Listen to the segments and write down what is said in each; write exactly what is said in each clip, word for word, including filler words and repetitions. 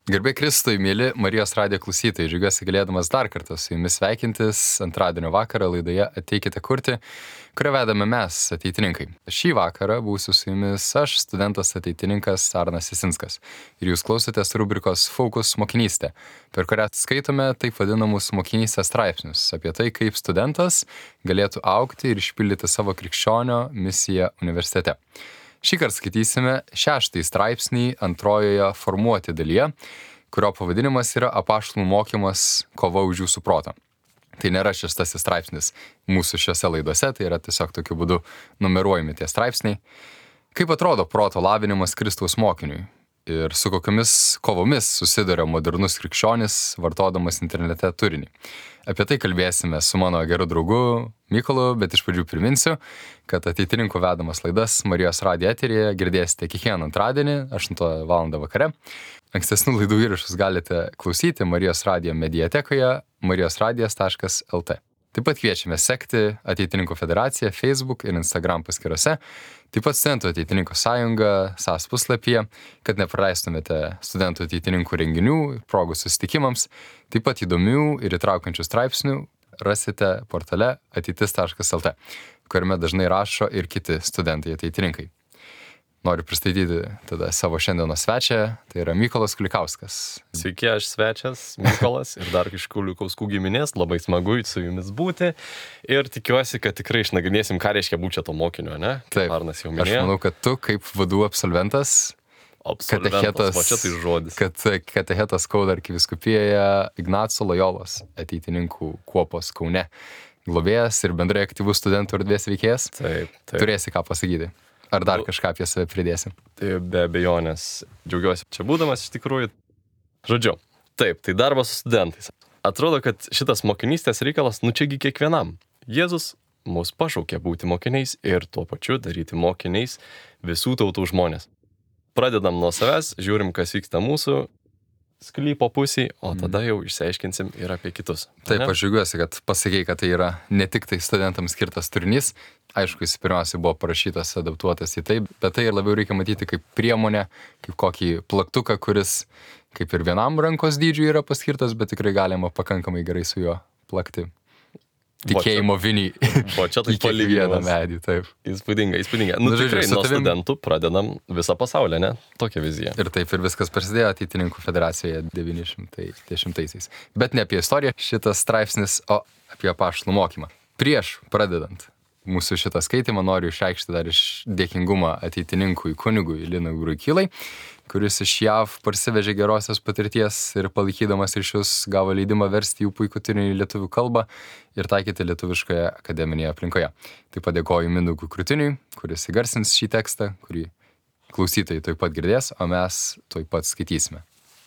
Garbė Kristui, mėly Marijos radijo klausytojai, džiaugiuosi galėdamas dar kartą su jumis sveikintis antradienio vakarą laidoje Ateikite kurti, kurią vedame mes, ateitininkai. Šį vakarą būsiu su jumis aš, studentas ateitininkas Arnas Jasinskas. Ir jūs klausotės rubrikos Fokus mokinystė, per kurią skaitome taip vadinamus mokinystės straipsnius apie tai, kaip studentas galėtų augti ir išpildyti savo krikščionio misiją universitete. Šįkart skaitysime šeštąjį straipsnį antrojoje formuoti dalyje, kurio pavadinimas yra Apaštalų mokymas kova už jūsų protą. Tai nėra šeštasis straipsnis mūsų šiose laidose, tai yra tiesiog tokiu būdu numeruojami tie straipsniai. Kaip atrodo proto lavinimas Kristaus mokiniui ir su kokiamis kovomis susiduria modernus krikščionis, vartodamas internete turinį. Apie tai kalbėsime su mano geru draugu Mykolu, bet iš pradžių priminsiu, kad ateitininkų vedamas laidas Marijos radijo eteryje girdėsite kiekvieną antradienį, aštuntą valandą vakare. Ankstesnių laidų įrašus galite klausyti Marijos radijo mediatekoje marijos radijas taškas el tė. Taip pat kviečiame sekti Ateitininkų federaciją Facebook ir Instagram paskyrose, taip pat Studentų ateitininkų sąjunga S A S puslapyje, kad nepraleistumėte studentų ateitininkų renginių, progų susitikimams, taip pat įdomių ir įtraukiančių straipsnių rasite portale ateitis taškas el tė, kuriame dažnai rašo ir kiti studentai ateitininkai. Noriu pristatyti tada savo šiandienos svečią, tai yra Mykolas Kulikauskas. Sveiki, aš svečias, Mykolas ir dar iš Kulikauskų giminės, labai smagu su jumis būti ir tikiuosi, kad tikrai išnagrinėsim, ką reiškia būti čia to mokinio, ne? Taip, Arnas jau minėjo. Aš manau, kad tu kaip vadų absolventas, Absolventas, va čia tai žodis. kad katechetas Kauno arkivyskupijoje Ignaco Lojolos ateitininkų kuopos Kaune globėjas ir bendrai aktyvus studentų erdvės veikėjas. Taip, taip. Turėsi ką pasakyti. Ar dar kažką apie save pridėsim? Tai be abejonės, džiaugiuosi čia būdamas iš tikrųjų. Žodžiu, taip, tai darbas su studentais. Atrodo, kad šitas mokinystės reikalas nu čiagi kiekvienam. Jėzus mus pašaukė būti mokiniais ir tuo pačiu daryti mokiniais visų tautų žmonės. Pradedam nuo savęs, žiūrim, kas vyksta mūsų sklypo pusėje, o tada jau išsiaiškinsim ir apie kitus. Taip, aš džiaugiuosi, kad pasakei, kad tai yra ne tik tai studentams skirtas turinys. Aišku, jis pirmiausiai buvo parašytas, adaptuotas į tai, bet tai ir labiau reikia matyti kaip priemonę, kaip kokį plaktuką, kuris kaip ir vienam rankos dydžiui yra paskirtas, bet tikrai galima pakankamai gerai su juo plakti. Tikėjimo vinį. O čia tai palyginimas. Medį, taip. Įspūdinga, įspūdinga. Nu, Nu, žodžiu, tikrai su nuo tavim- studentų pradedam visą pasaulį, ne? Tokia vizija. Ir taip ir viskas prasidėjo Ateitininkų federacijoje devyni šimtai dešimtaisiais. Bet ne apie istoriją šitas straipsnis, o apie apaštalų mokymą. Prieš pradedant mūsų šitą skaitimą noriu išreikšti dar iš dėkingumą ateitininkui kunigui Linui Ruikylai, kuris iš J A V parsivežė gerosios patirties ir palaikydamas ryšius gavo leidimą versti jų puikų turinį į lietuvių kalbą ir taikyti lietuviškoje akademinėje aplinkoje. Taip pat dėkoju Mindaugui Krūtiniui, kuris įgarsins šį tekstą, kurį klausytojai tuoj pat girdės, o mes tuoj pat skaitysime.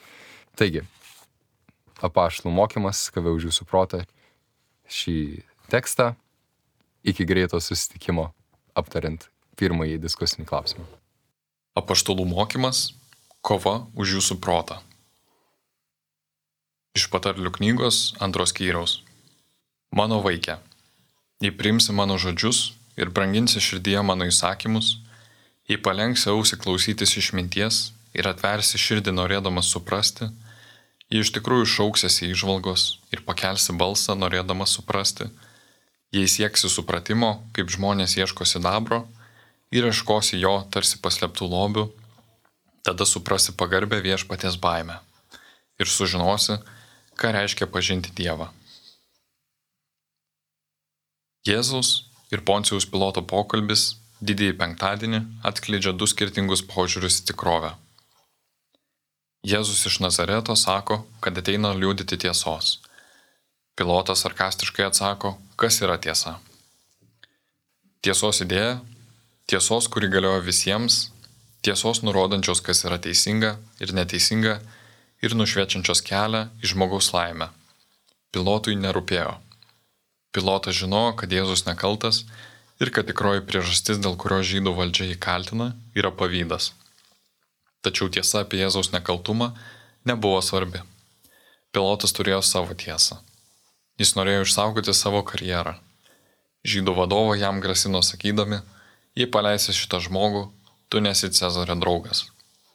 Taigi, apaštalų mokymas, kava už jūsų protą, šį tekstą iki greito susitikimo aptariant pirmąjį diskusinį klausimą. Apaštalų mokymas – kova už jūsų protą. Iš patarlių knygos antros skyriaus. Mano vaike, jei priimsi mano žodžius ir branginsi širdyje mano įsakymus, jei palengsi ausį klausytis išminties ir atversi širdį norėdamas suprasti, jei iš tikrųjų šauksiesi įžvalgos ir pakelsi balsą norėdamas suprasti, jei sieksi supratimo, kaip žmonės ieško sidabro, ir ieškosi jo tarsi paslėptų lobių, tada suprasi pagarbę viešpaties baimę ir sužinosi, ką reiškia pažinti Dievą. Jėzaus ir Poncijaus Piloto pokalbis didįjį penktadienį atskleidžia du skirtingus požiūrius į tikrovę. Jėzus iš Nazareto sako, kad ateina liudyti tiesos. Pilotas sarkastiškai atsako, kas yra tiesa. Tiesos idėja tiesos, kuri galioja visiems, tiesos nurodančios, kas yra teisinga ir neteisinga ir nušviečiančios kelią į žmogaus laimę. Pilotui nerūpėjo. Pilotas žinojo, kad Jėzus nekaltas ir kad tikroji priežastis, dėl kurio žydų valdžia jį kaltina, yra pavydas. Tačiau tiesa apie Jėzaus nekaltumą nebuvo svarbi. Pilotas turėjo savo tiesą. Jis norėjo išsaugoti savo karjerą. Žydų vadovo jam grasino sakydami, jei paleisi šitą žmogų, tu nesi Cezario draugas.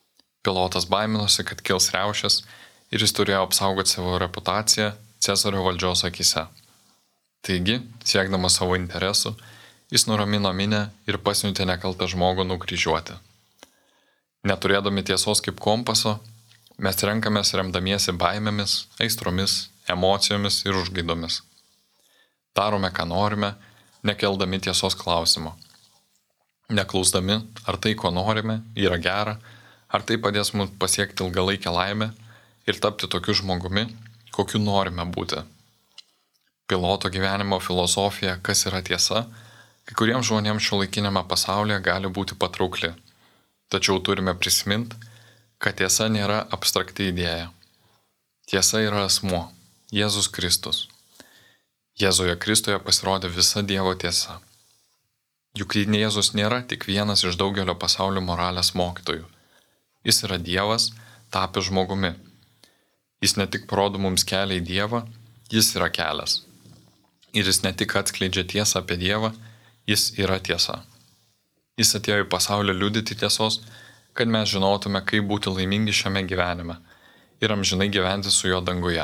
Pilotas baiminosi, kad kils riaušės ir jis turėjo apsaugoti savo reputaciją Cezario valdžios akise. Taigi, siekdamas savo interesų, jis nuramino minę ir pasiuntė nekaltą žmogų nukryžiuoti. Neturėdami tiesos kaip kompaso, mes renkamės remdamiesi baimėmis, aistromis, emocijomis ir užgaidomis. Darome, ką norime, nekeldami tiesos klausimo. Neklausdami, ar tai, ko norime, yra gera, ar tai padės mums pasiekti ilgalaikę laimę ir tapti tokiu žmogumi, kokiu norime būti. Piloto gyvenimo filosofija, kas yra tiesa, kai kuriems žmonėms šiuolaikinėme pasaulyje gali būti patraukli. Tačiau turime prisiminti, kad tiesa nėra abstrakti idėja. Tiesa yra asmuo, Jėzus Kristus. Jėzuje Kristuje pasirodė visa Dievo tiesa. Juk Jėzus nėra tik vienas iš daugelio pasaulio moralės mokytojų. Jis yra Dievas, tapęs žmogumi. Jis ne tik parodo mums kelią į Dievą, jis yra kelias. Ir jis ne tik atskleidžia tiesą apie Dievą, jis yra tiesa. Jis atėjo į pasaulį liudyti tiesos, kad mes žinotume, kaip būti laimingi šiame gyvenime ir amžinai gyventi su juo danguje.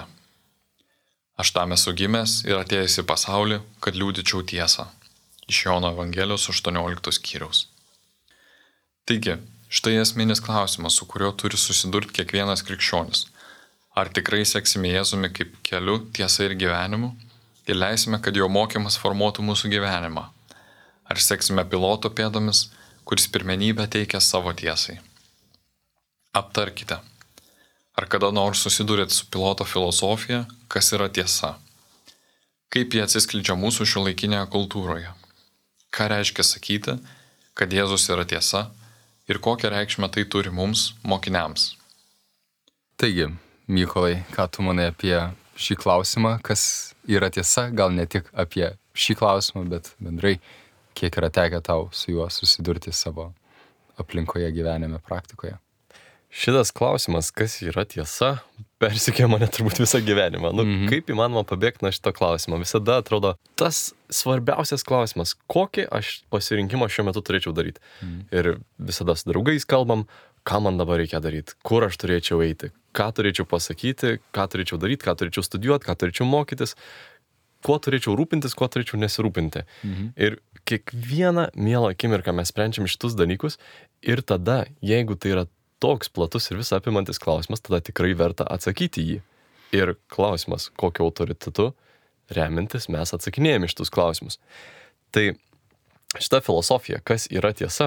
Aš tam esu gimęs ir atėjęs į pasaulį, kad liudyčiau tiesą. Iš Jono Evangelijos aštuonioliktos skyriaus. Taigi, štai esminis klausimas, su kuriuo turi susidurti kiekvienas krikščionis. Ar tikrai seksime Jėzumi kaip keliu, tiesa ir gyvenimu ir leisime, kad jo mokymas formuotų mūsų gyvenimą? Ar seksime piloto pėdomis, kuris pirmenybę teikia savo tiesai? Aptarkite. Ar kada nors susidurėt su piloto filosofija, kas yra tiesa? Kaip jie atsiskleidžia mūsų šiuolaikinėje kultūroje? Ką reiškia sakyti, kad Jėzus yra tiesa ir kokią reikšmę tai turi mums, mokiniams? Taigi, Mykolai, ką tu manai apie šį klausimą, kas yra tiesa, gal ne tik apie šį klausimą, bet bendrai, kiek yra tekę tau su juo susidurti savo aplinkoje, gyvenime, praktikoje? Šitas klausimas, kas yra tiesa, persikė mane turbūt visą gyvenimą. Nu, mm-hmm. Kaip įmanoma pabėgti nuo šito klausimo? Visada atrodo tas svarbiausias klausimas, kokį aš pasirinkimą šiuo metu turėčiau daryti. Mm-hmm. Ir visada su draugais kalbam, ką man dabar reikia daryti, kur aš turėčiau eiti, ką turėčiau pasakyti, ką turėčiau daryti, ką turėčiau studijuoti, ką turėčiau mokytis, kuo turėčiau rūpintis, kuo turėčiau nesirūpinti. Mm-hmm. Ir kiekvieną mielą akimirką mes sprendžiam šitus dalykus ir tada, jeigu tai yra toks platus ir visą apimantis klausimas, tada tikrai verta atsakyti jį. Ir klausimas, kokiu autoritetu remintis mes atsakinėjame iš tus klausimus. Tai šita filosofija, kas yra tiesa,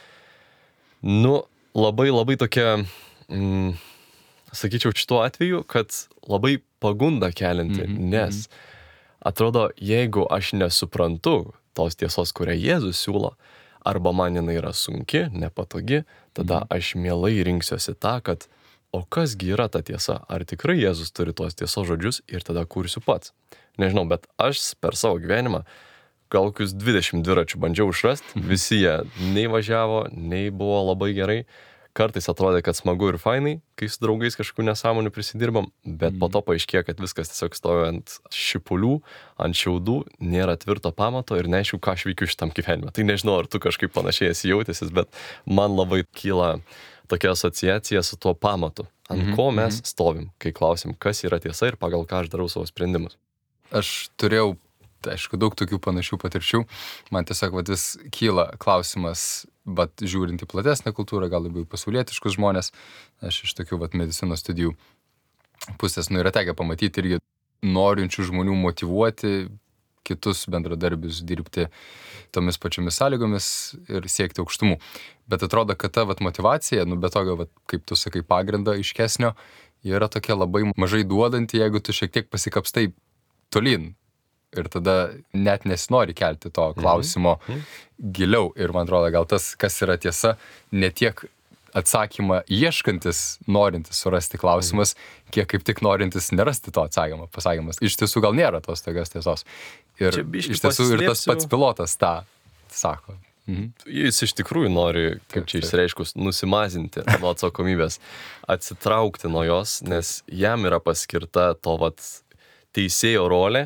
nu, labai labai tokia, mm, sakyčiau, šituo atveju, kad labai pagunda kelinti, mm-hmm. nes atrodo, jeigu aš nesuprantu tos tiesos, kurią Jėzus siūlo, arba man jinai yra sunki, nepatogi, tada aš mielai rinksiuosi tą, kad o kasgi yra ta tiesa, ar tikrai Jėzus turi tos tiesos žodžius ir tada kursiu pats. Nežinau, bet aš per savo gyvenimą gal kokius dvidešimt dviračių bandžiau išrasti, visi jie nei važiavo, nei buvo labai gerai. Kartais atrodė, kad smagu ir fainai, kai su draugais kažkokių nesąmonių prisidirbam, bet mm. po to paaiškėjo, kad viskas tiesiog stovi ant šipulių, ant šiaudų, nėra tvirto pamato ir neaišku, ką aš veikiu šitam gyvenime. Tai nežinau, ar tu kažkaip panašiai esi jautęsis, bet man labai kyla tokia asociacija su tuo pamatu, ant mm-hmm. ko mes stovim, kai klausim, kas yra tiesa ir pagal ką aš darau savo sprendimus. Aš turėjau, tai aišku, daug tokių panašių patirčių. Man tiesiog vat, vis kyla klausimas, bet žiūrint į platesnę kultūrą, gal labiau pasaulietiškus žmonės, aš iš tokių vat, medicinos studijų pusės, nu, yra tekę pamatyti irgi norinčių žmonių motyvuoti kitus bendradarbius dirbti tomis pačiomis sąlygomis ir siekti aukštumų. Bet atrodo, kad ta vat, motyvacija, nu, be tokio, vat, kaip tu sakai, pagrindo iškesnio, yra tokia labai mažai duodanti, jeigu tu šiek tiek pasikapstai tolyn. Ir tada net nesinori kelti to klausimo mm-hmm. giliau. Ir man atrodo, gal tas, kas yra tiesa, ne tiek atsakymą ieškantis, norintis surasti klausimas, mm-hmm. kiek kaip tik norintis nerasti to atsakymą. Pasakymas. Iš tiesų gal nėra tos tokios tiesos. Ir iš tiesų ir tas pats pilotas tą sako. Mhm. Jis iš tikrųjų nori, kaip čia išsireiškus, nusimazinti nuo atsakomybės, atsitraukti nuo jos, nes jam yra paskirta to vat teisėjo rolė.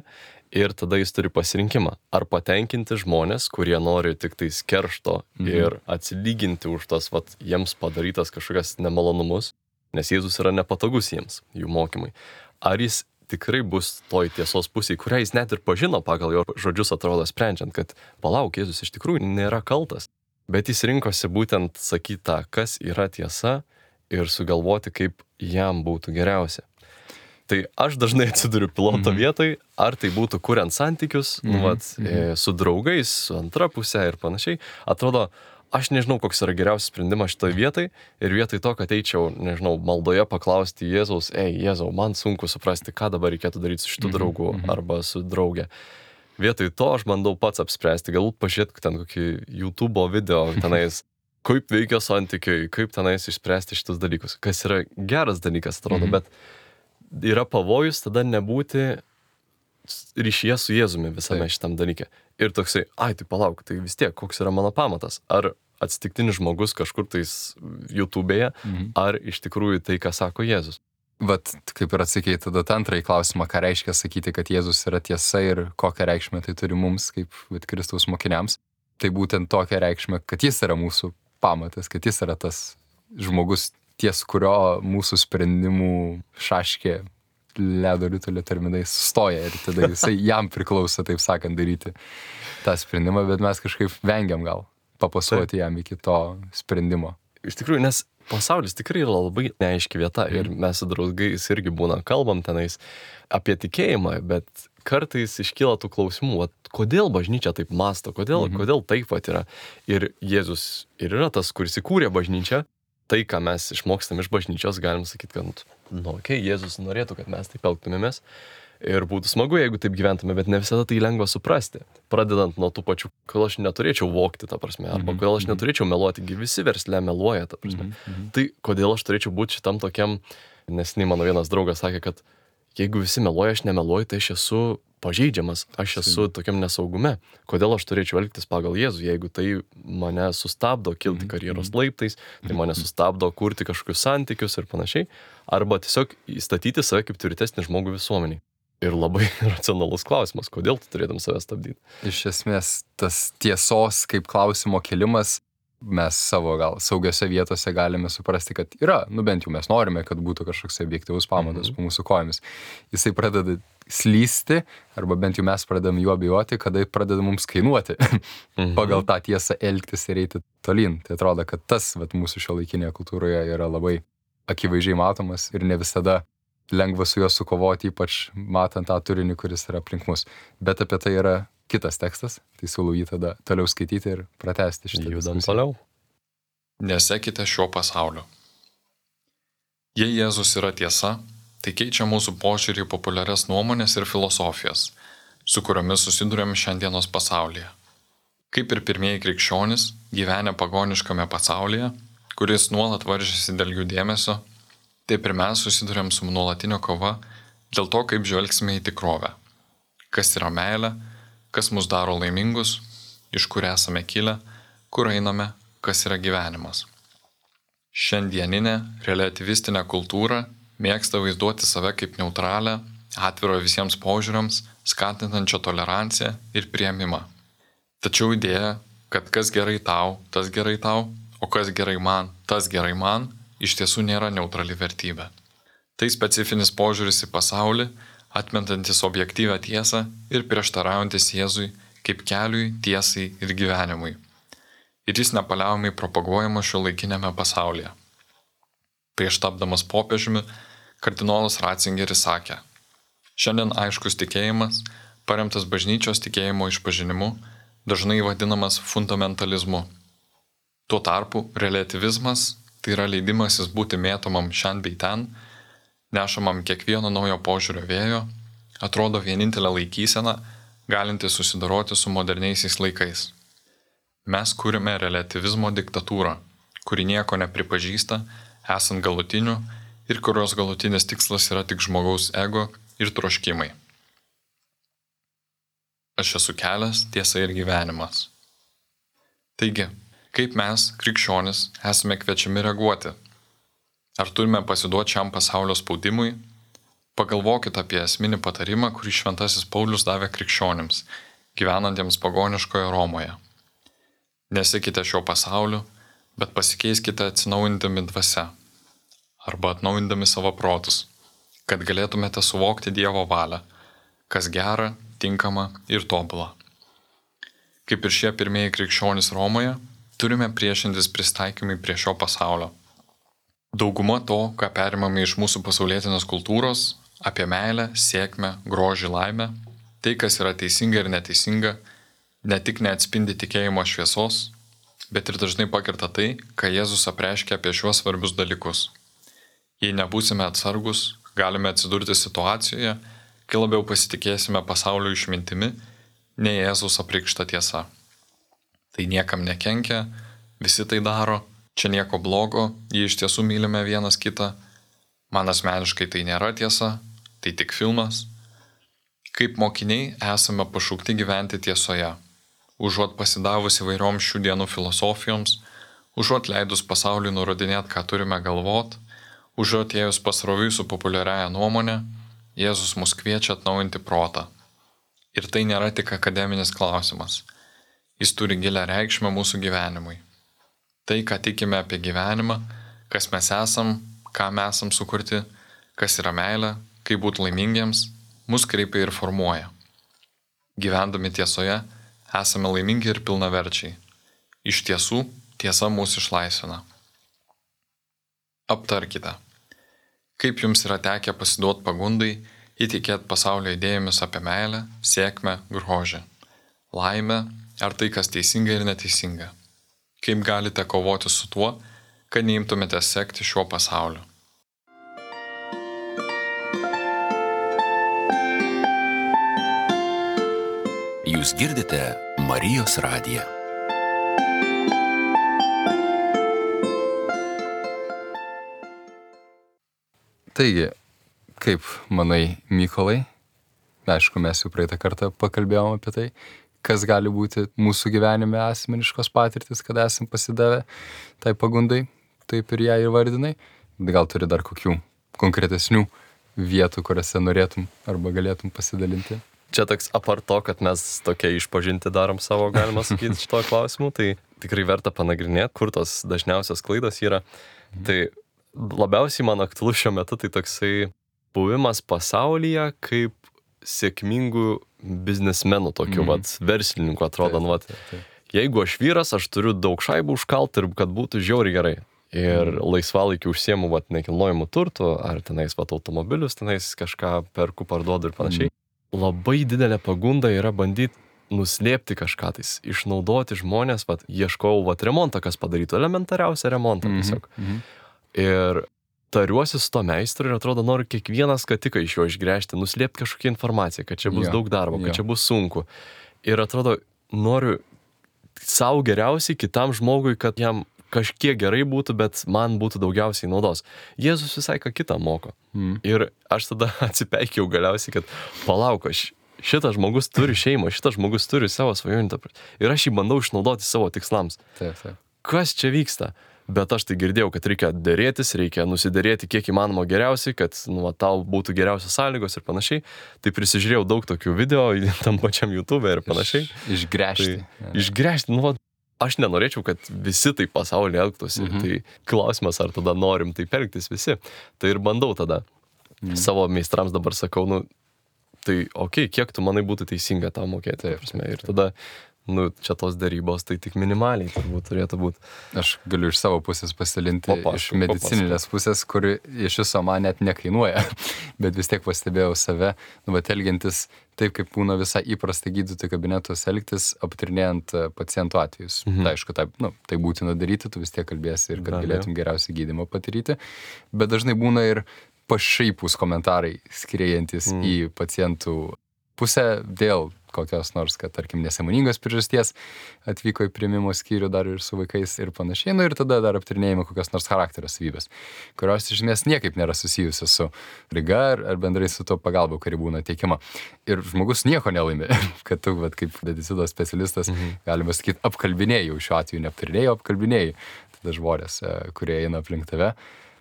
Ir tada jis turi pasirinkimą. Ar patenkinti žmonės, kurie nori tik tais keršto mhm. ir atsilyginti už tas vat, jiems padarytas kažkokias nemalonumus, nes Jėzus yra nepatogus jiems, jų mokymai. Ar jis tikrai bus toj tiesos pusėje, kurią jis net ir pažino pagal jo žodžius, atrodo sprendžiant, kad palauk, Jėzus iš tikrųjų nėra kaltas. Bet jis rinkosi būtent sakyti tą, kas yra tiesa ir sugalvoti, kaip jam būtų geriausia. Tai aš dažnai atsiduriu piloto mm-hmm. vietoj, ar tai būtų kuriant santykius, mm-hmm. nu, vat, mm-hmm. su draugais, su antra pusė ir panašiai. Atrodo, aš nežinau, koks yra geriausias sprendimas šitoj vietai ir vietoj to, kad eičiau, nežinau, maldoje paklausti Jėzaus, ei, Jėzau, man sunku suprasti, ką dabar reikėtų daryti su šitu mm-hmm. draugu mm-hmm. arba su draugė. Vietoj to aš bandau pats apspręsti, galbūt pažiūrėti ten kokį YouTube video tenais, kaip veikia santykiai, kaip tenais išspręsti šitus dalykus. Kas yra geras dalykas, atrodo, mm-hmm. bet yra pavojus tada nebūti ryšyje su Jėzumi visame Taip. Šitam dalyke. Ir toksai, ai, tai palauk, tai vis tiek, koks yra mano pamatas? Ar atsitiktinis žmogus kažkur tais YouTube'e, mhm. ar iš tikrųjų tai, ką sako Jėzus? Vat kaip ir atsakėjai tada antrąjį klausimą, ką reiškia sakyti, kad Jėzus yra tiesa ir kokią reikšmę tai turi mums, kaip vat, Kristaus mokiniams. Tai būtent tokią reikšmę, kad jis yra mūsų pamatas, kad jis yra tas žmogus, ties kurio mūsų sprendimų šaškė ledo ritulio terminai sustoja ir tada jisai jam priklauso, taip sakant, daryti tą sprendimą, bet mes kažkaip vengiam gal papasuoti jam iki to sprendimo. Iš tikrųjų, nes pasaulis tikrai yra labai neaiški vieta ir mes su draugais irgi būna kalbam tenais apie tikėjimą, bet kartais iškyla tų klausimų, vat, kodėl bažnyčia taip mąsto, kodėl, mhm. kodėl taip vat yra. Ir Jėzus ir yra tas, kuris įkūrė bažnyčią. Tai, ką mes išmokstam iš bažnyčios, galim sakyti, kad, nu, okei, okay, Jėzus norėtų, kad mes taip elgtumėmės ir būtų smagu, jeigu taip gyventume, bet ne visada tai lengva suprasti. Pradedant nuo tų pačių, kodėl aš neturėčiau vogti, ta prasme, arba kodėl aš neturėčiau meluoti, visi versle meluoja, ta prasme. Mm-hmm. Tai kodėl aš turėčiau būti šitam tokiam, nes nei mano vienas draugas sakė, kad jeigu visi meluoja, aš nemeluoju, tai aš esu pažeidžiamas, aš esu tokiam nesaugume. Kodėl aš turėčiau elgtis pagal Jėzų, jeigu tai mane sustabdo kilti karjeros laiptais, tai mane sustabdo kurti kažkokius santykius ir panašiai, arba tiesiog įstatyti save kaip tvirtesnį žmogų visuomeniai. Ir labai racionalus klausimas, kodėl tu turėtum save stabdyti. Iš esmės, tas tiesos kaip klausimo kelimas, mes savo gal saugiose vietose galime suprasti, kad yra, nu bent jau mes norime, kad būtų kažkoks objektyvus pamatas mm-hmm. po mūsų kojomis. Jisai pradeda slysti, arba bent jau mes pradedam juo bijoti, kada pradeda mums kainuoti mm-hmm. pagal tą tiesą elgtis ir eiti tolyn. Tai atrodo, kad tas vat, mūsų šiuolaikinėje kultūroje yra labai akivaizdžiai matomas ir ne visada lengva su juo sukovoti, ypač matant tą turinį, kuris yra aplink mus. Bet apie tai yra kitas tekstas, tai siūlau jį tada toliau skaityti ir pratęsti šitą diskusiją. Toliau. Nesekite šio pasaulio. Jei Jėzus yra tiesa, tai keičia mūsų požiūrį į populiarias nuomonės ir filosofijas, su kuriomis susidurėm šiandienos pasaulyje. Kaip ir pirmieji krikščionys, gyvenę pagoniškame pasaulyje, kuris nuolat varžėsi dėl jų dėmesio, taip ir mes susidurėm su nuolatinio kova dėl to, kaip žvelgsime į tikrovę. Kas yra meilė, kas mus daro laimingus, iš kur esame kilę, kur einame, kas yra gyvenimas. Šiandieninė relativistinė kultūra mėgsta vaizduoti save kaip neutralią, atvirą visiems požiūriams, skatinančią toleranciją ir priėmimą. Tačiau idėja, kad kas gerai tau, tas gerai tau, o kas gerai man, tas gerai man, iš tiesų nėra neutrali vertybė. Tai specifinis požiūris į pasaulį, atmetantis objektyvią tiesą ir prieštaraujantis Jėzui kaip keliui, tiesai ir gyvenimui. Ir jis nepaliaujamai propaguojamas šiuolaikinėme pasaulyje. Prieš tapdamas popiežiumi, kardinolas Ratzingeris sakė: šiandien aiškus tikėjimas, paremtas bažnyčios tikėjimo išpažinimu, dažnai vadinamas fundamentalizmu. Tuo tarpu relativizmas, tai yra leidimasis būti mėtomam šiandien bei ten, nešamam kiekvieno naujo požiūrio vėjo, atrodo vienintelė laikysena, galinti susidoroti su moderniaisiais laikais. Mes kūrime relativizmo diktatūrą, kuri nieko nepripažįsta, esant galutiniu ir kurios galutinis tikslas yra tik žmogaus ego ir troškimai. Aš esu kelias, tiesa ir gyvenimas. Taigi, kaip mes, krikščionys, esame kviečiami reaguoti? Ar turime pasiduoti šiam pasaulio spaudimui, Pagalvokite apie esminį patarimą, kurį šventasis Paulius davė krikščionims, gyvenantiems pagoniškoje Romoje. Nesekite šio pasauliu, bet pasikeiskite atsinaujindami dvasia arba atnaujindami savo protus, kad galėtumėte suvokti Dievo valią, kas gera, tinkama ir tobula. Kaip ir šie pirmieji krikščionys Romoje, turime priešintis pristaikymui prie šio pasaulio. Dauguma to, ką perimame iš mūsų pasaulietinės kultūros, apie meilę, sėkmę, grožį, laimę, tai, kas yra teisinga ir neteisinga, ne tik neatspindi tikėjimo šviesos, bet ir dažnai pakirta tai, ką Jėzus apreiškia apie šiuos svarbius dalykus. Jei nebūsime atsargus, galime atsidurti situacijoje, kai labiau pasitikėsime pasaulio išmintimi, nei Jėzus apreikšta tiesa. Tai niekam nekenkia, visi tai daro, čia nieko blogo, jei iš tiesų mylime vienas kitą. Man asmeniškai tai nėra tiesa, tai tik filmas. Kaip mokiniai esame pašaukti gyventi tiesoje, užuot pasidavus įvairioms šių dienų filosofijoms, užuot leidus pasauliui nurodinėti, ką turime galvot, užuot ėjus pasroviui su populiariaja nuomonė, Jėzus mus kviečia atnaujinti protą. Ir tai nėra tik akademinis klausimas. Jis turi gilią reikšmę mūsų gyvenimui. Tai, ką tikime apie gyvenimą, kas mes esam, ką mes esam sukurti, kas yra meilė, kaip būti laimingiems, mus kreipia ir formuoja. Gyvendami tiesoje, esame laimingi ir pilnaverčiai. Iš tiesų, tiesa mūsų išlaisvina. Aptarkite. Kaip jums yra tekę pasiduoti pagundai, įtikėti pasaulio idėjomis apie meilę, sėkmę, grožį, laimę ar tai, kas teisinga ir neteisinga? Kaip galite kovoti su tuo, kad neimtumėte sekti šiuo pasauliu? Jūs girdite Marijos radiją. Taigi, kaip manai, Mykolai, aišku, mes jau praeitą kartą pakalbėjom apie tai, kas gali būti mūsų gyvenime asmeniškos patirtis, kad esam pasidavę tai pagundai, taip ir ją įvardinai. Gal turi dar kokių konkretesnių vietų, kuriuose norėtum arba galėtum pasidalinti? Čia toks apart to, kad mes tokia išpažinti darom savo, galima sakyti, šito klausimu, tai tikrai verta panagrinėti, kur tos dažniausios klaidos yra. Mhm. Tai labiausiai man aktualus šiuo metu tai toksai buvimas pasaulyje kaip sėkmingų biznesmenų, tokių Mhm. vat verslininkų, atrodo, Taip, nu, vat, taip, taip. jeigu aš vyras, aš turiu daug šaibų užkalt ir kad būtų žiauriai gerai. Ir laisvalaikiu užsiemu vat nekilnojimu turtu, ar tenais vat automobilius, tenais kažką perku, parduodu ir panašiai. Labai didelė pagunda yra bandyti nuslėpti kažką tais, išnaudoti žmonės, vat ieškojau vat remontą, kas padarytų elementariausią remontą tiesiog. Mhm. Ir tariuosi su to meistru ir atrodo noriu kiekvieną skatiką iš jo išgręžti, nuslėpti kažkokią informaciją, kad čia bus Jo, daug darbo, kad jo. čia bus sunku. Ir atrodo noriu savo geriausiai, kitam žmogui, kad jam kažkiek gerai būtų, bet man būtų daugiausiai naudos. Jėzus visai ką kitą moko. Mhm. Ir aš tada atsipeikiau galiausiai, kad palauk, aš, šitas žmogus turi šeimą, šitas žmogus turi savo svajonių ir aš jį bandau išnaudoti savo tikslams. Taip, taip. Kas čia vyksta? Bet aš tai girdėjau, kad reikia dėrėtis, reikia nusiderėti kiek įmanoma geriausiai, kad nu, va, tau būtų geriausios sąlygos ir panašiai. Tai prisižiūrėjau daug tokių video tam pačiam YouTube ir panašiai. Iš, išgręžti. Tai, išgręžti, nu, va, aš nenorėčiau, kad visi taip pasaulyje elgtųsi. Mhm. Tai klausimas, ar tada norim taip elgtis visi. Tai ir bandau tada. Mhm. Savo meistrams dabar sakau, nu, tai okei, okay, kiek tu manai būtų teisinga tau mokėti. Taip, ta prasme. taip, Ir tada, nu, čia tos darybos, tai tik minimaliai turbūt turėtų būti. Aš galiu iš savo pusės pasidalinti, Papasakok, iš medicininės pusės, kuri iš viso man net nekainuoja, bet vis tiek pastebėjau save, nu, bet elgiantis taip, kaip būna visai įprasta gydytojų kabinetos elgtis, aptarinėjant pacientų atvejus. Mhm. Tai aišku, tai, nu, tai būtina daryti, tu vis tiek kalbėsi ir kad Be abejo. galėtum geriausiai gydymą patirti, bet dažnai būna ir pašaipūs komentarai skiriantis Mhm. į pacientų pusę dėl kokios nors, kad tarkim nesąmoningos priežasties atvyko į priėmimo skyrių dar ir su vaikais ir panašiai, nu ir tada dar aptarinėjame kokios nors charakterio savybės, kurios iš esmės niekaip nėra susijusios su liga ar, ar bendrai su to pagalba, kuri būna teikiama. Ir žmogus nieko nelaimi, kad tu, vat, kaip medicinos specialistas, Mhm. galima sakyti, apkalbinėjai, šiuo atveju neaptarinėjai, apkalbinėjai tada žmonės, kurie eina aplink tave.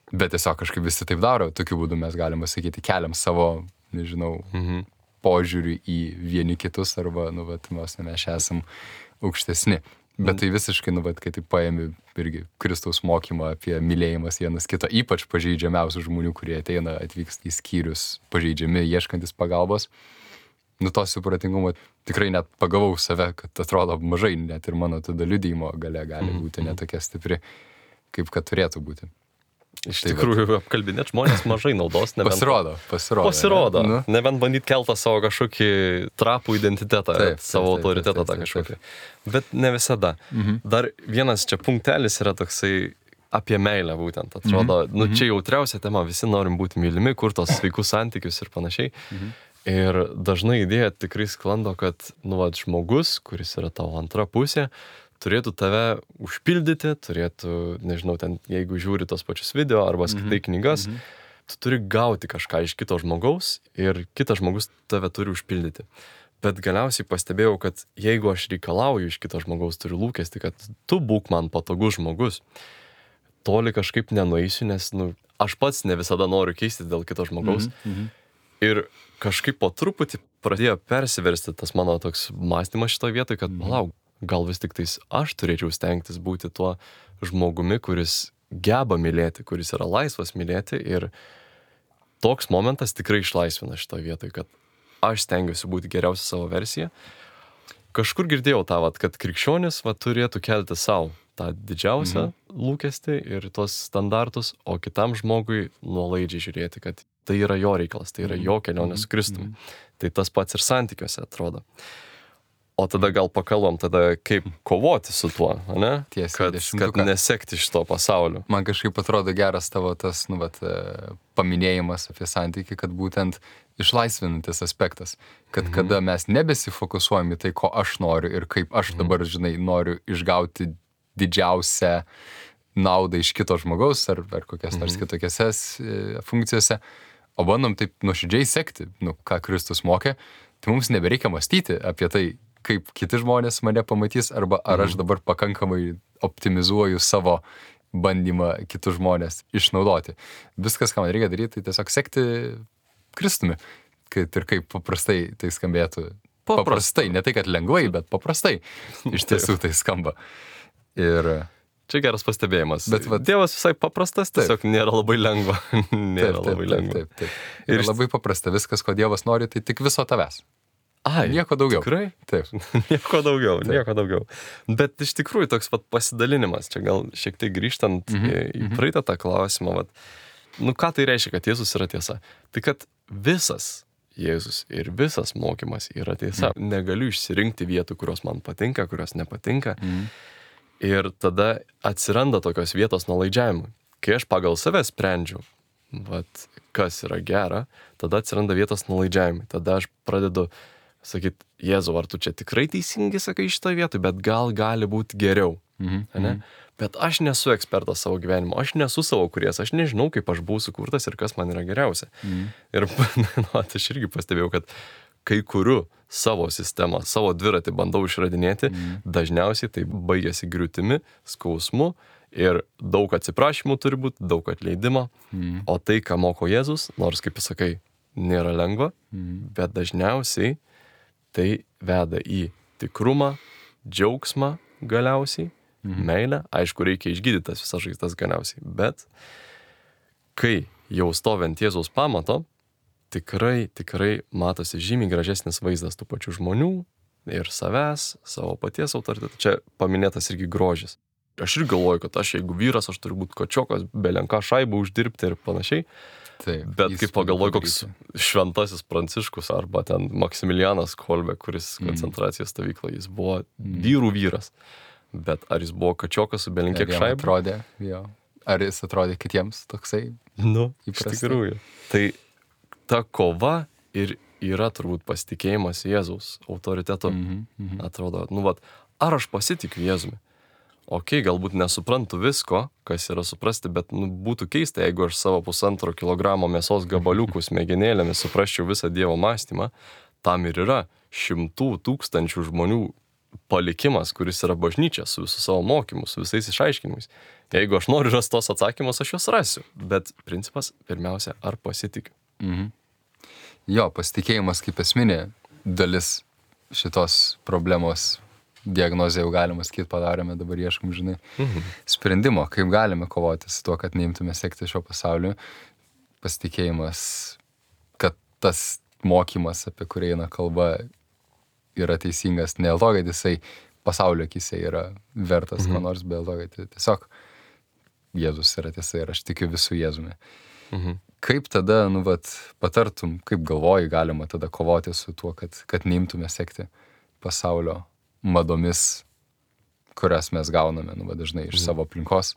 Bet tiesiog kažkaip visi taip daro, tokiu būdu mes galime sakyti, keliam savo, nežinau, Mhm. požiūrį į vieni kitus, arba, nu, vat, mes, mes esam aukštesni. Bet tai visiškai, nu, vat, kai tai paėmė irgi Kristaus mokymą apie mylėjimas vienas kito, ypač pažeidžiamiausių žmonių, kurie ateina, atvyksta į skyrius, pažeidžiami, ieškantis pagalbos. Nu, to supratingumo tikrai net pagavau save, kad atrodo mažai, net ir mano tada liudijimo galia gali būti netokia stipri, kaip kad turėtų būti. Iš Tai tikrųjų, apkalbinėt žmonės mažai naudos. Nebent, Pasirodo, pasirodo. Pasirodo. Ne? Nu, Nebent bandyt keltą savo kažkokį trapų identitetą, Taip, taip, savo taip, autoritetą taip, tą taip, kažkokį. Bet ne visada. Mhm. Dar vienas čia punktelis yra toksai apie meilę būtent. Atrodo, Mhm. nu čia jautriausia tema, visi norim būti mylimi, kur tos sveikus santykius ir panašiai. Mhm. Ir dažnai idėja tikrai sklando, kad, nu, vat, žmogus, kuris yra tavo antra pusė, turėtų tave užpildyti, turėtų, nežinau, ten, jeigu žiūri tos pačius video arba skaitai knygas, Mhm. tu turi gauti kažką iš kito žmogaus ir kitas žmogus tave turi užpildyti. Bet galiausiai pastebėjau, kad jeigu aš reikalauju iš kito žmogaus, turiu lūkestį, kad tu būk man patogus žmogus, toli kažkaip nenueisiu, nes, nu, aš pats ne visada noriu keistis dėl kito žmogaus. Mhm. Ir kažkaip po truputį pradėjo persiversti tas mano toks mąstymas šitoje vietoje, kad, palauk, gal vis tik tais aš turėčiau stengtis būti tuo žmogumi, kuris geba mylėti, kuris yra laisvas mylėti. Ir toks momentas tikrai išlaisvina šitoje vietoje, kad aš stengiuosi būti geriausia savo versija. Kažkur girdėjau tą, vat, kad krikščionis vat, turėtų kelti savo tą didžiausią mhm. lūkestį ir tuos standartus, o kitam žmogui nuolaidžiai žiūrėti, kad tai yra jo reikalas, tai yra jo kelionė su Kristumi. Tai tas pats ir santykiuose atrodo. O tada gal pakalbam tada, kaip kovoti su tuo, ne? Tiesiai, Kad, dešimtuką. kad nesekti šito pasaulio. Man kažkaip atrodo geras tavo tas, nu, vat, paminėjimas apie santykį, kad būtent išlaisvinantis aspektas, kad mhm. kada mes nebesifokusuojam į tai, ko aš noriu ir kaip aš dabar, žinai, noriu išgauti didžiausią naudą iš kito žmogaus ar, ar kokias nors mhm. kitokiose funkcijose, o bandom taip nuoširdžiai sekti, nu, ką Kristus mokė, tai mums nebereikia mąstyti apie tai, kaip kiti žmonės mane pamatys, arba ar aš dabar pakankamai optimizuoju savo bandymą kitus žmonės išnaudoti. Viskas, ką man reikia daryti, tai tiesiog sekti Kristumi, kad ir kaip paprastai tai skambėtų. Paprastai, paprastai ne tai, kad lengvai, bet paprastai iš tiesų tai skamba. Ir čia geras pastebėjimas. Bet va, Dievas visai paprastas, tiesiog taip. Nėra labai lengva. nėra taip, taip, labai lengva. Taip, taip, taip. Ir Ir labai paprasta, viskas, ko Dievas nori, tai tik viso tavęs. Ai, Nieko daugiau. Tikrai? Taip. nieko daugiau, Taip. nieko daugiau. Bet iš tikrųjų toks vat, pasidalinimas, čia gal šiek tiek grįžtant Mhm, į, į praeitą tą klausimą, vat, nu ką tai reiškia, kad Jėzus yra tiesa? Tai kad visas Jėzus ir visas mokymas yra tiesa. Mhm. Negaliu išsirinkti vietų, kurios man patinka, kurios nepatinka. Mhm. Ir tada atsiranda tokios vietos nuolaidžiavimui. Kai aš pagal save sprendžiu, vat, kas yra gera, tada atsiranda vietos nuolaidžiavimui. Tada aš pradedu sakyti, Jėzau, ar tu čia tikrai teisingai sakai šitą vietą, bet gal gali būti geriau. Mhm. Ne? Bet aš nesu ekspertas savo gyvenimo, aš nesu savo kūrėjas, aš nežinau, kaip aš buvau sukurtas ir kas man yra geriausia. Mhm. Ir nu, aš irgi pastebėjau, kad kai kuriu savo sistemą, savo dviratį bandau išradinėti, Mhm. dažniausiai tai baigėsi griūtimi, skausmu ir daug atsiprašymų turi būti, daug atleidimo. Mhm. O tai, ką moko Jėzus, nors, kaip jis sakai, nėra lengva, Mhm. bet dažniausiai tai veda į tikrumą, džiaugsmą galiausiai, mhm. meilę. Aišku, reikia išgydyti tas visas žaizdas galiausiai, bet kai jau stovint Jėzaus pamato, tikrai, tikrai matosi žymiai gražesnis vaizdas tų pačių žmonių ir savęs, savo paties autoritetų. Čia paminėtas irgi grožis. Aš ir galvoju, kad aš, jeigu vyras, aš turiu būti kočiokas, belenką šaibų uždirbti ir panašiai. Taip, Bet kai pagalvoju, koks padaryti. šventasis Pranciškus arba ten Maksimilianas Kolbė, kuris Mm. koncentracijos stovykloje, jis buvo vyrų vyras. Bet ar jis buvo kačiokas su belinkiek Ar jam šaibų? atrodė, jo. Ar jis atrodė kitiems toksai? Nu, iš Įprastai. tikrųjų. Tai ta kova ir yra turbūt pasitikėjimas Jėzaus autoritetu. Mhm. Mhm. Atrodo, nu vat, ar aš pasitikiu Jėzumi? Ok, galbūt nesuprantu visko, kas yra suprasti, bet nu, būtų keista, jeigu aš savo pusantro kilogramo mėsos gabaliukų smegenėlėmis suprasčiau visą Dievo mąstymą. Tam ir yra šimtų tūkstančių žmonių palikimas, kuris yra bažnyčia su visų savo mokymu, su visais išaiškinimais. Jeigu aš noriu rasti tos atsakymus, aš juos rasiu. Bet principas, pirmiausia, ar pasitikiu. Mhm. Jo, pasitikėjimas kaip esminė dalis šitos problemos diagnozę jau galima sakyti, padarėme, dabar ieškom, žinai, mhm. sprendimo, kaip galime kovoti su tuo, kad neimtume sekti šio pasaulio. Pasitikėjimas, kad tas mokymas, apie kurį eina kalba, yra teisingas, ne dėl to, kad jisai pasaulio akise yra vertas, mhm. ko nors, be dėl to, kad tiesiog Jėzus yra tiesa ir aš tikiu visų Jėzumi. Mhm. Kaip tada, nu, vat, patartum, kaip galvoji, galima tada kovoti su tuo, kad, kad neimtume sekti pasaulio madomis, kurias mes gauname, nu, va, dažnai iš mhm. savo aplinkos.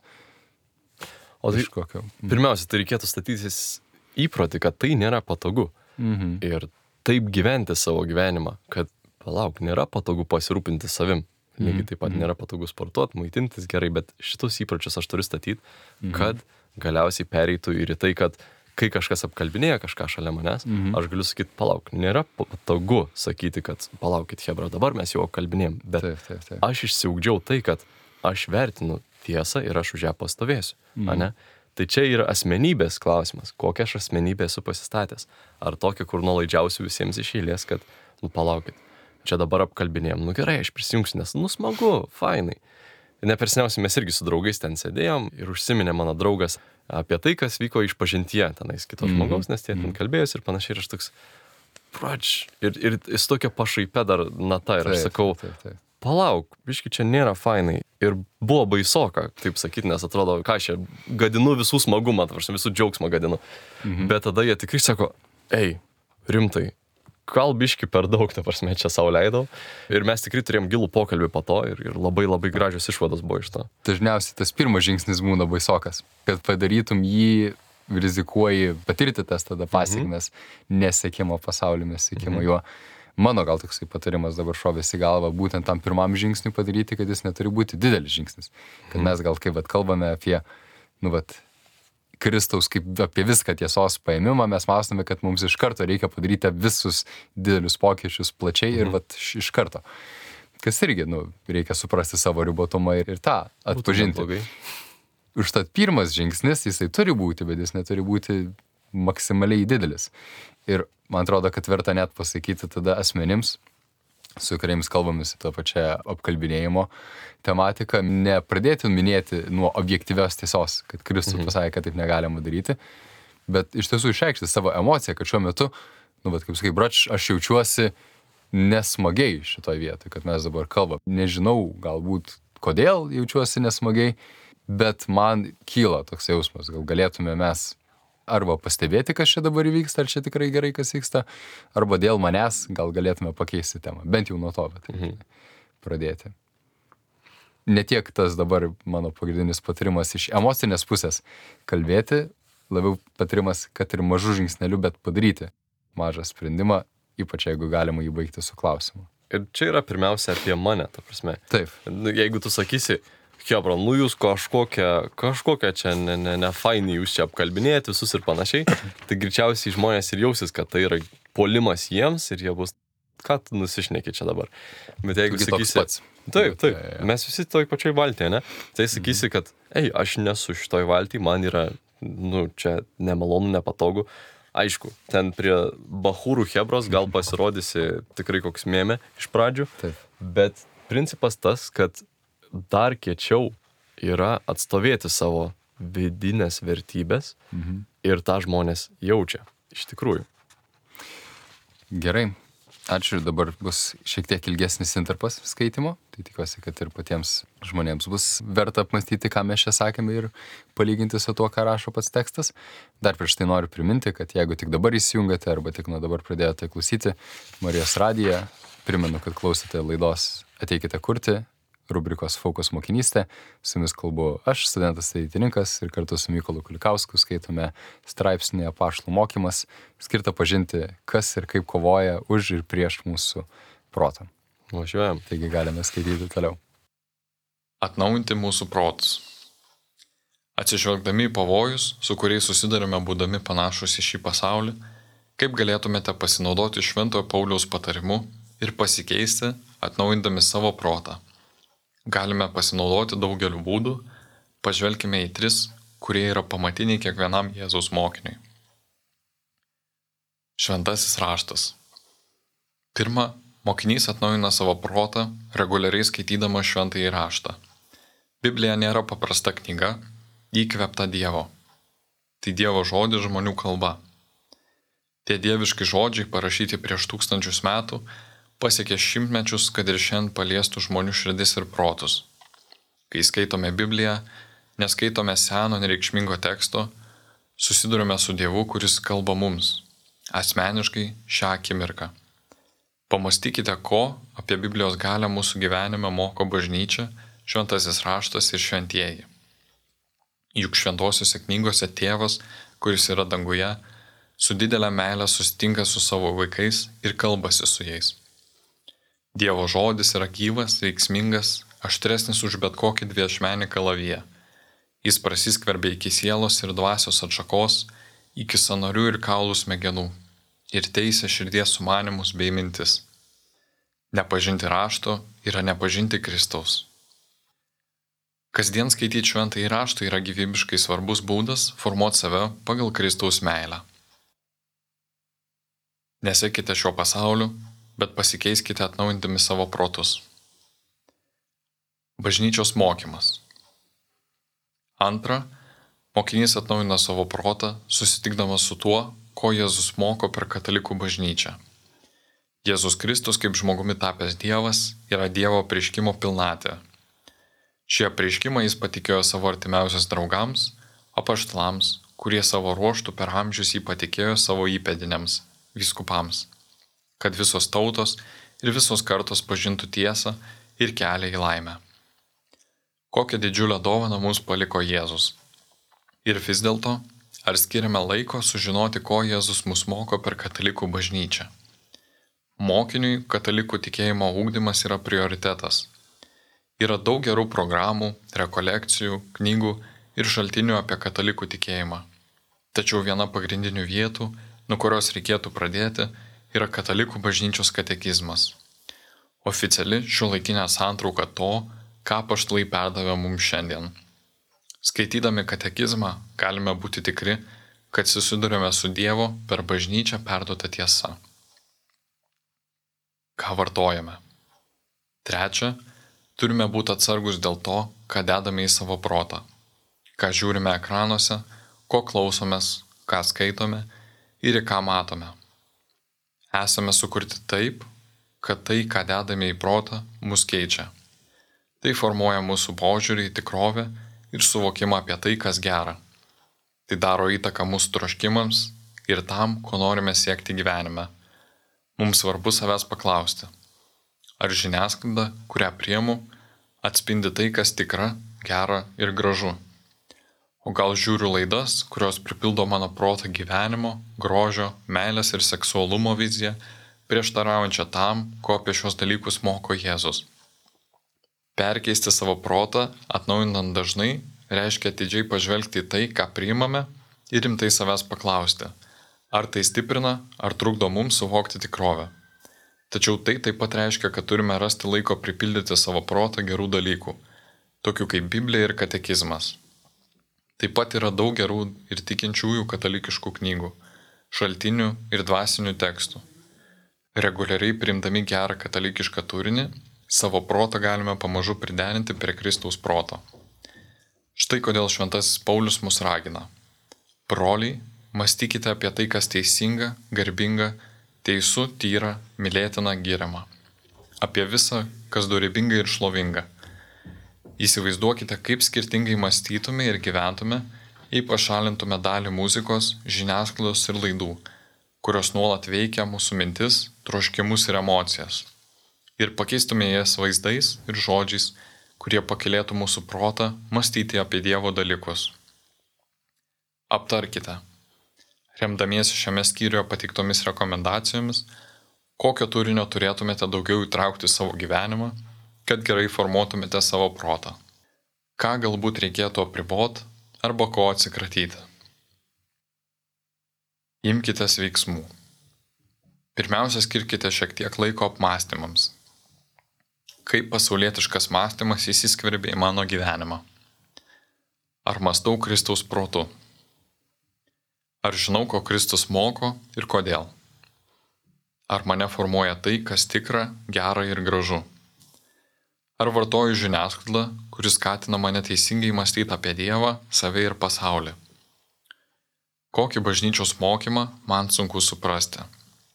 O tai, kokio. pirmiausia, tai reikėtų statytis įprotį, kad tai nėra patogu. Mhm. Ir taip gyventi savo gyvenimą, kad, palauk, nėra patogu pasirūpinti savim. Lygiai taip pat mhm. nėra patogu sportuoti, maitintis gerai, bet šitus įpročius aš turiu statyti, mhm. kad galiausiai pereitų ir į tai, kad kai kažkas apkalbinėja kažką šalia manęs, mhm. aš galiu sakyti, palauk, nėra patogu sakyti, kad palaukit, hebra, dabar mes jau apkalbinėjom, bet taip, taip, taip. Aš išsiugdžiau tai, kad aš vertinu tiesą ir aš už ją pastovėsiu, mhm. ane? Tai čia yra asmenybės klausimas, kokią aš asmenybę esu pasistatęs. Ar tokia, kur nuolaidžiausiu visiems iš eilės, kad, nu palaukit, čia dabar apkalbinėjom, nu gerai, aš prisijungsiu, nes, nu smagu, fainai. Neperseniausiai mes irgi su draugais ten sėdėjom ir užsiminė mano draugas apie tai, kas vyko išpažintyje tenais kitos mm-hmm. žmogaus, nes tie ten kalbėjus ir panašiai, ir aš toks, prač, ir, ir jis tokia pašaipė dar nata, ir aš sakau, taip, taip, taip. Palauk, biški čia nėra fainai, ir buvo baisoka, taip sakyti, nes atrodo, ką aš čia gadinu visų smagumą, visų džiaugsmą gadinu, mm-hmm. bet tada jie tikrai sako, ei, rimtai, gal biški per daug, ta prasme, čia sau leidau. Ir mes tikrai turėjom gilų pokalbį po to ir, ir labai labai gražios išvados buvo iš to. Dažniausiai tas pirmas žingsnis būna baisokas, kad padarytum jį, rizikuoji patirti tas tada pasiekmes, mhm. nesekimo pasaulio, nesekimo mhm. juo. Mano gal toksai patarimas dabar šovėsi galva, būtent tam pirmam žingsniui padaryti, kad jis neturi būti didelis žingsnis. Kad mhm. mes gal kaip vat, kalbame apie, nu vat, Kristaus kaip apie viską tiesos paėmimą, mes mąstome, kad mums iš karto reikia padaryti visus didelius pokyčius plačiai ir mhm. vat, iš karto. Kas irgi, nu, reikia suprasti savo ribotumą ir, ir tą atpažinti. Užtat pirmas žingsnis, jisai turi būti, bet jis neturi būti maksimaliai didelis. Ir man atrodo, kad verta net pasakyti tada asmenims, su kuriais kalbamės tą pačią apkalbinėjimo tematiką, nepradėti minėti nuo objektyvios tiesos, kad Kristus mhm. pasakė, kad taip negalima daryti, bet iš tiesų išreikšti savo emociją, kad šiuo metu, nu, bet kaip sakai, brač, aš jaučiuosi nesmagiai šitoj vietoj, kad mes dabar kalbam. Nežinau, galbūt kodėl jaučiuosi nesmagiai, bet man kyla toks jausmas, gal galėtume mes arba pastebėti, kas čia dabar įvyksta, ar čia tikrai gerai, kas vyksta, arba dėl manęs gal galėtume pakeisti temą. Bent jau nuo to, bet mhm. pradėti. Ne tiek tas dabar mano pagrindinis patarimas iš emocinės pusės kalbėti, labiau patarimas, kad ir mažų žingsnelių, bet padaryti mažą sprendimą, ypač jeigu galima jį baigti su klausimu. Ir čia yra pirmiausia apie mane, ta prasme. Taip. Jeigu tu sakysi, hebra, nu jūs kažkokia, kažkokia čia ne, ne, ne fainai, jūs čia apkalbinėjate visus ir panašiai, tai greičiausiai žmonės ir jausis, kad tai yra puolimas jiems ir jie bus, ką tu nusišneki čia dabar. Bet jeigu Tugi sakysi, pats. taip, taip, ja, ja. Mes visi toj pačioj valtyje, ne? Tai sakysi, kad, ei, aš nesu šitoj valtyje, man yra, nu, čia nemalonu, nepatogu. Aišku, ten prie bachūrų hebros gal pasirodysi tikrai koks mėmė iš pradžių, taip. Bet principas tas, kad dar kiečiau yra atstovėti savo vidinės vertybės mhm. ir tą žmonės jaučia, iš tikrųjų. Gerai, ačiū, dabar bus šiek tiek ilgesnis intarpas skaitimo, tai tikiuosi, kad ir patiems žmonėms bus verta apmastyti, ką mes čia sakėme ir palyginti su tuo, ką rašo pats tekstas. Dar prieš tai noriu priminti, kad jeigu tik dabar įsijungate arba tik nuo dabar pradėjote klausyti Marijos radiją, primenu, kad klausite laidos Ateikite kurti, rubrikos Fokus mokinystė. Su jumis kalbu aš, studentas ateitininkas, ir kartu su Mykolu Kulikausku skaitome straipsnį Apaštalų mokymas, skirtą pažinti, kas ir kaip kovoja už ir prieš mūsų protą. Važiuojam. Taigi galime skaityti toliau. Atnaujinti mūsų protus. Atsižvelgdami į pavojus, su kuriais susidarime būdami panašus į šį pasaulį, kaip galėtumėte pasinaudoti Šventojo Pauliaus patarimu ir pasikeisti atnaujindami savo protą. Galime pasinaudoti daugeliu būdų, pažvelkime į tris, kurie yra pamatiniai kiekvienam Jėzaus mokiniui. Šventasis raštas. Pirma, mokinys atnaujina savo protą, reguliariai skaitydamas šventąjį raštą. Biblija nėra paprasta knyga, įkvėpta Dievo. Tai Dievo žodis žmonių kalba. Tie dieviški žodžiai, parašyti prieš tūkstančius metų, pasiekė šimtmečius, kad ir šiandien paliestų žmonių širdis ir protus. Kai skaitome Bibliją, neskaitome seno nereikšmingo teksto, susidurime su Dievu, kuris kalba mums, asmeniškai šią akimirką. Pamastykite, ko apie Biblijos galią mūsų gyvenime moko bažnyčia, šventasis raštas ir šventieji. Juk šventosiuose knygose tėvas, kuris yra danguje, su didelė meilė susitinka su savo vaikais ir kalbasi su jais. Dievo žodis yra gyvas, veiksmingas, aštresnis už bet kokį dviašmenį kalaviją. Jis prasiskverbia iki sielos ir dvasios atšakos, iki sąnarių ir kaulų smegenų ir teisia širdies sumanimus bei mintis. Nepažinti rašto yra nepažinti Kristaus. Kasdien skaityti šventąjį raštą yra gyvybiškai svarbus būdas formuoti save pagal Kristaus meilę. Nesekite šio pasauliu, bet pasikeiskite atnaujindami savo protus. Bažnyčios mokymas. Antra, mokinys atnaujina savo protą, susitikdamas su tuo, ko Jėzus moko per katalikų bažnyčią. Jėzus Kristus kaip žmogumi tapęs Dievas yra Dievo apreiškimo pilnatvė. Šį apreiškimą jis patikėjo savo artimiausias draugams, apaštalams, kurie savo ruoštų per amžius jį patikėjo savo įpėdiniams, vyskupams, kad visos tautos ir visos kartos pažintų tiesą ir kelią į laimę. Kokią didžiulę dovaną mums paliko Jėzus. Ir vis dėlto, ar skiriame laiko sužinoti, ko Jėzus mus moko per katalikų bažnyčią? Mokiniui katalikų tikėjimo ugdymas yra prioritetas. Yra daug gerų programų, rekolekcijų, knygų ir šaltinių apie katalikų tikėjimą. Tačiau viena pagrindinių vietų, nuo kurios reikėtų pradėti, yra katalikų bažnyčios katekizmas. Oficiali šiuolaikinė santrauka to, ką apaštalai perdavė mums šiandien. Skaitydami katekizmą galime būti tikri, kad susidurime su Dievo per bažnyčią perduota tiesa. Ką vartojame? Trečia, turime būti atsargus dėl to, ką dedame į savo protą, ką žiūrime ekranuose, ko klausomės, ką skaitome ir į ką matome. Esame sukurti taip, kad tai, ką dedame į protą, mus keičia. Tai formuoja mūsų požiūrį į tikrovę ir suvokimą apie tai, kas gera. Tai daro įtaką mūsų troškimams ir tam, ko norime siekti gyvenime. Mums svarbu savęs paklausti. Ar žiniasklaida, kurią priimu, atspindi tai, kas tikra, gera ir gražu? O gal žiūriu laidas, kurios pripildo mano protą gyvenimo, grožio, meilės ir seksualumo viziją, prieštaraujančią tam, ko apie šios dalykus moko Jėzus? Perkeisti savo protą, atnaujinant dažnai, reiškia atidžiai pažvelgti į tai, ką priimame ir rimtai savęs paklausti, ar tai stiprina, ar trukdo mums suvokti tikrovę. Tačiau tai taip pat reiškia, kad turime rasti laiko pripildyti savo protą gerų dalykų, tokių kaip Biblija ir katekizmas. Taip pat yra daug gerų ir tikinčiųjų katalikiškų knygų, šaltinių ir dvasinių tekstų. Reguliariai priimdami gerą katalikišką turinį, savo protą galime pamažu priderinti prie Kristaus proto. Štai kodėl šventasis Paulius mus ragina. Broliai, mąstykite apie tai, kas teisinga, garbinga, teisų, tyra, mylėtina, giriama. Apie visą, kas dorybinga ir šlovinga. Įsivaizduokite, kaip skirtingai mąstytume ir gyventume, jei pašalintume dalį muzikos, žiniasklaidos ir laidų, kurios nuolat veikia mūsų mintis, troškimus ir emocijas. Ir pakeistume jas vaizdais ir žodžiais, kurie pakilėtų mūsų protą mąstyti apie Dievo dalykus. Aptarkite. Remdamiesi šiame skyriuje pateiktomis rekomendacijomis, kokio turinio turėtumėte daugiau įtraukti savo gyvenimą, kad gerai formuotumėte savo protą. Ką galbūt reikėtų apriboti arba ko atsikratyti. Imkitės veiksmų. Pirmiausia, skirkite šiek tiek laiko apmąstymams. Kaip pasaulietiškas mąstymas įsiskverbė į mano gyvenimą? Ar mąstau Kristaus protu? Ar žinau, ko Kristus moko ir kodėl? Ar mane formuoja tai, kas tikra, gera ir gražu? Ar vartoju žiniasklaidą, kuris skatina mane teisingai mąstyti apie Dievą, save ir pasaulį? Kokį bažnyčios mokymą man sunku suprasti?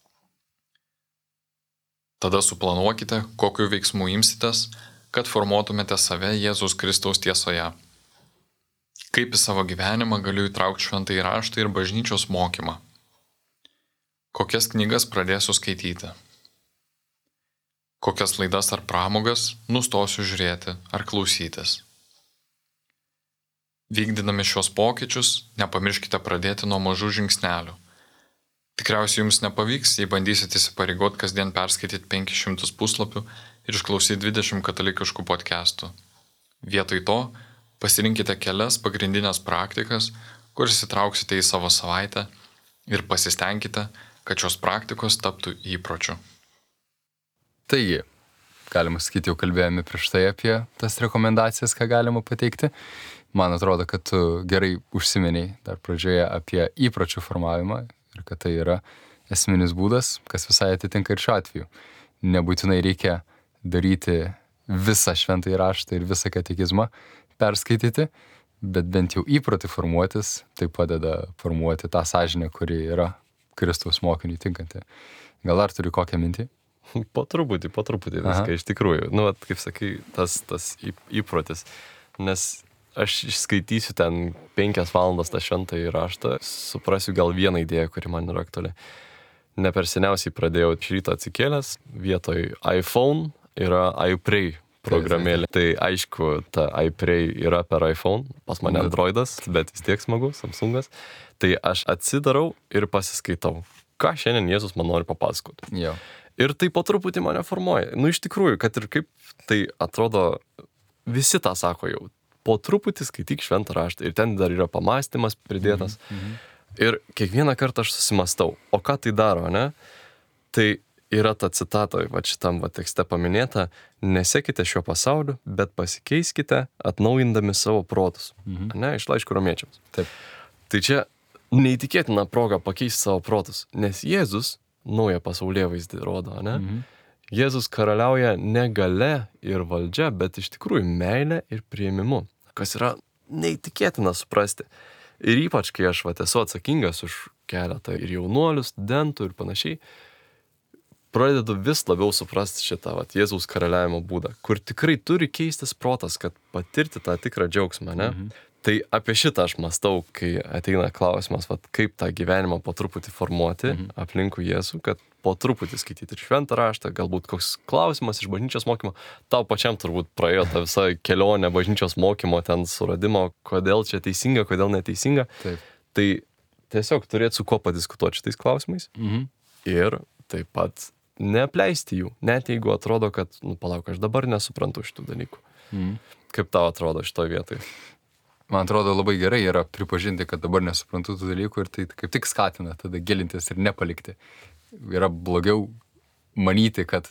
Tada suplanuokite, kokiu veiksmu imsitės, kad formuotumėte save Jėzaus Kristaus tiesoje. Kaip į savo gyvenimą galiu įtraukti šventąjį raštą ir bažnyčios mokymą? Kokias knygas pradėsiu skaityti? Kokias laidas ar pramogas nustosiu žiūrėti ar klausytis? Vykdydami šios pokyčius, nepamirškite pradėti nuo mažų žingsnelių. Tikriausiai jums nepavyks, jei bandysite įsipareigoti kasdien perskaityti penkis šimtus puslapių ir išklausyti dvidešimt katalikiškų podcastų. Vietoj to pasirinkite kelias pagrindinės praktikas, kuris įtrauksite į savo savaitę ir pasistengkite, kad šios praktikos taptų įpročiu. Taigi, galima sakyti, jau kalbėjome prieš tai apie tas rekomendacijas, ką galima pateikti. Man atrodo, kad tu gerai užsimeniai dar pradžioje apie įpročių formavimą ir kad tai yra esminis būdas, kas visai atitinka ir šiuo atveju. Nebūtinai reikia daryti visą šventąjį raštą ir visą katekizmą perskaityti, bet bent jau įprotį formuotis, tai padeda formuoti tą sąžinę, kuri yra Kristaus mokiniui tinkanti. Gal ar turi kokią mintį? Po truputį, po truputį viską, iš tikrųjų. Nu, vat, kaip sakai, tas, tas įprotis. Nes aš išskaitysiu ten penkias valandas tą šventąjį raštą, suprasiu gal vieną idėją, kuri man yra aktuali. Ne per seniausiai pradėjau iš ryto atsikėlęs, vietoj iPhone yra iPray programėlė. Tai aišku, ta iPray yra per iPhone, pas mane Androidas, bet vis tiek smagu, Samsungas. Tai aš atsidarau ir pasiskaitau, ką šiandien Jėzus man nori papasakoti. Jo. Ir tai po truputį mane formuoja. Nu, iš tikrųjų, kad ir kaip tai atrodo, visi tą sako jau. Po truputį skaityk šventą raštą. Ir ten dar yra pamąstymas pridėtas. Mm-hmm. Ir kiekvieną kartą aš susimastau, o ką tai daro, ne? Tai yra ta citata, va šitam va tekste paminėta, nesekite šio pasauliu, bet pasikeiskite atnaujindami savo protus. Mhm. Ne, iš laiškų romiečiams. Taip. Tai čia neįtikėtina proga pakeisti savo protus, nes Jėzus naują pasaulėvaizdį rodo, ne? Mhm. Jėzus karaliauja ne gale ir valdžia, bet iš tikrųjų meilė ir priėmimu, kas yra neįtikėtina suprasti. Ir ypač, kai aš va esu atsakingas už keletą ir jaunuolių, studentų ir panašiai, pradedu vis labiau suprasti šitą vat, Jėzaus karaliavimo būdą, kur tikrai turi keistis protas, kad patirti tą tikrą džiaugsmą, ne? Mhm. Tai apie šitą aš mąstau, kai ateina klausimas, vat, kaip tą gyvenimą po truputį formuoti mhm. aplinkui Jėzų, kad po truputį skaityti ir šventą raštą, galbūt koks klausimas iš bažnyčios mokymo, tau pačiam turbūt praėjo tą visą kelionę bažnyčios mokymo, ten suradimo, kodėl čia teisinga, kodėl neteisinga. Taip. Tai tiesiog turėti su kuo padiskutuoti šitais klausimais Mhm. ir taip pat neapleisti jų, net jeigu atrodo, kad, nu, palauk, aš dabar nesuprantu šitų dalykų. Mhm. Kaip tau atrodo šitoje vietoje? Man atrodo labai gerai yra pripažinti, kad dabar nesuprantu tų dalykų ir tai kaip tik skatina tada gilintis ir nepalikti. Yra blogiau manyti, kad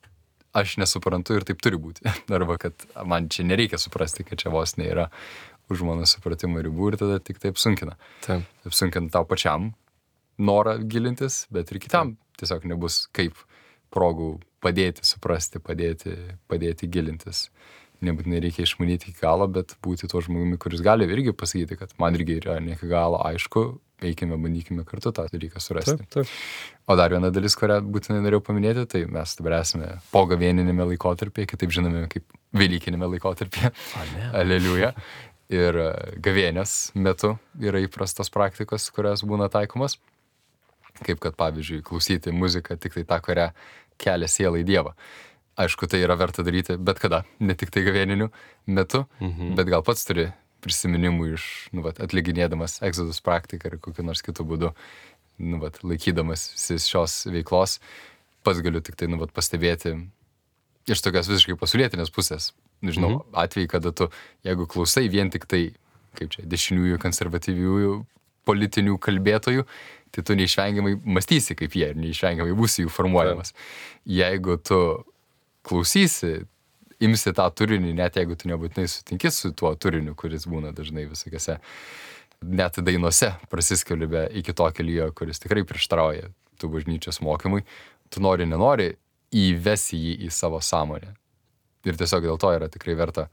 aš nesuprantu ir taip turi būti. Arba kad man čia nereikia suprasti, kad čia vos nėra už mano supratimo ribų ir tada tik taip sunkina. Taip. Taip sunkina tau pačiam norą gilintis, bet ir kitam tiesiog nebus kaip progų padėti suprasti, padėti, padėti gilintis. Nebūtinai reikia išmanyti iki galo, bet būti tuo žmogumi, kuris gali irgi pasakyti, kad man irgi yra ne iki galo aišku, eikime, bandykime kartu tą dalyką surasti. Taip, taip. O dar viena dalis, kurią būtinai norėjau paminėti, tai mes dabar esame pogavėninėme laikotarpyje, kitaip žinome kaip velykinėme laikotarpyje. Aleliuja. Ir gavėnios metu yra įprastos praktikos, kurios būna taikomos. Kaip kad, pavyzdžiui, klausyti muziką tik tai tą, kurią kelia sielą į Dievą. Aišku, tai yra verta daryti bet kada, ne tik tai gavėniniu metu, mhm. bet gal pats turi prisiminimų iš, nu, vat, atliginėdamas egzodus praktiką ar kokiu nors kitu būdu, nu, vat, laikydamas šios veiklos, pats galiu tik tai, nu, vat, pastebėti iš tokios visiškai pasaulietinės pusės. Nežinau, mhm. atvejai, kada tu, jeigu klausai vien tik tai, kaip čia, dešiniųjų, konservatyviųjų, politinių kalbėtojų, tai tu neišvengiamai mąstysi kaip jie ir neišvengiamai būsi jų formuojamas. Jeigu tu klausysi imsi tą turinį, net jeigu tu nebūtinai sutinki su tuo turiniu, kuris būna dažnai visokiose, net dainose prasiskelbia iki tokio lygio, kuris tikrai prieštarauja tų bažnyčios mokymui, tu nori, nenori, įvesi jį į savo sąmonę. Ir tiesiog dėl to yra tikrai verta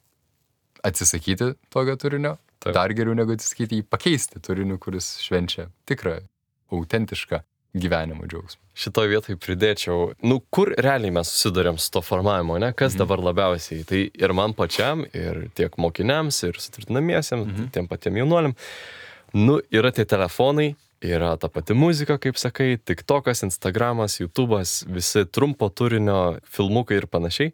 atsisakyti tokio turinio, Taip. Dar geriau negu atsisakyti jį pakeisti turiniu, kuris švenčia tikrą, autentišką gyvenimo džiaugsmą. Šitoje vietoje pridėčiau, nu kur realiai mes susidurėm su to formavimu, ne? Kas mhm. dabar labiausiai? Tai ir man pačiam, ir tiek mokiniams, ir sutvirtinamiesiems, mhm. tiem patiem jaunuoliam, nu yra tie telefonai, yra ta pati muzika, kaip sakai, TikTokas, Instagramas, YouTube'as, visi trumpo turinio filmukai ir panašiai.